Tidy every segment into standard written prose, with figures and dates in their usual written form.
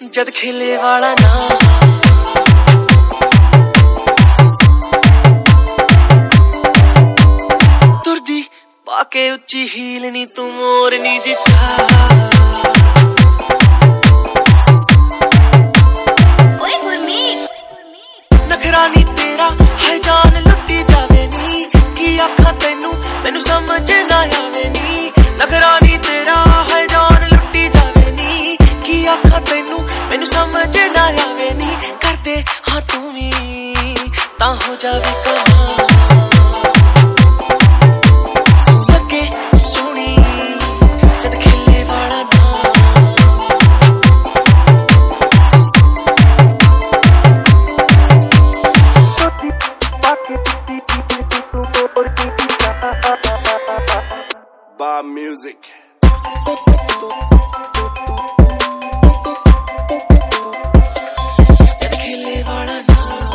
जद खिले वाला ना तुरदी पाके उच्ची हील नी तू मोरनी जिथा नखरानी तेरा है जान लुटी जावे नी की आखा तेनू तेनू समझ ना आवे नी नखरानी तेरा है जान लुटी जावे नी की आखा तेनू तेनू समझ ना आवे नी कर दे हाँ तू भी ता हो जावे कमाल तू लगे सोनी जद खिले वाला ना Bob Music. जद खिले वाला ना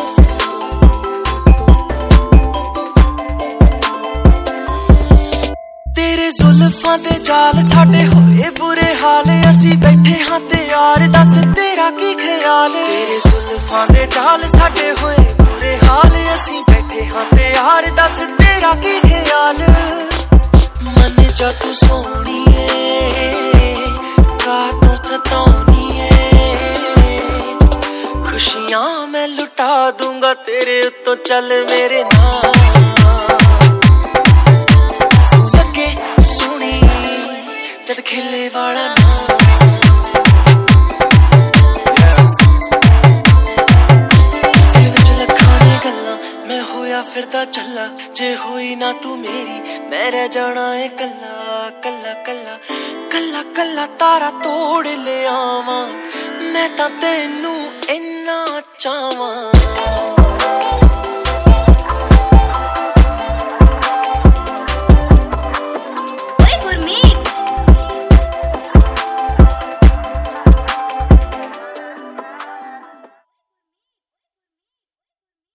तेरे जुल्फां दे जाल साडे होए बुरे हाल असी बैठे हां ते यार दस तेरा की ख्याल तेरे जुल्फां दे जाल साडे होए बुरे हाल असी बैठे हां ते यार दस तेरा की ख्याल मन जा तू सोनी है का तू सतानी है खुशियां मैं लुटा दूंगा तेरे तो चल मेरे नाल तू लगे सोनी जद खिले वाला ना दिल विच लखां दी गल्लां मैं होया फिरदा चला जे होई ना तू मेरी मैं रह जाना है कल्ला कल्ला कल्ला कल्ला कल्ला तारा तोड़ ले आवां मैं तां तैनू इन्ना चाहवां।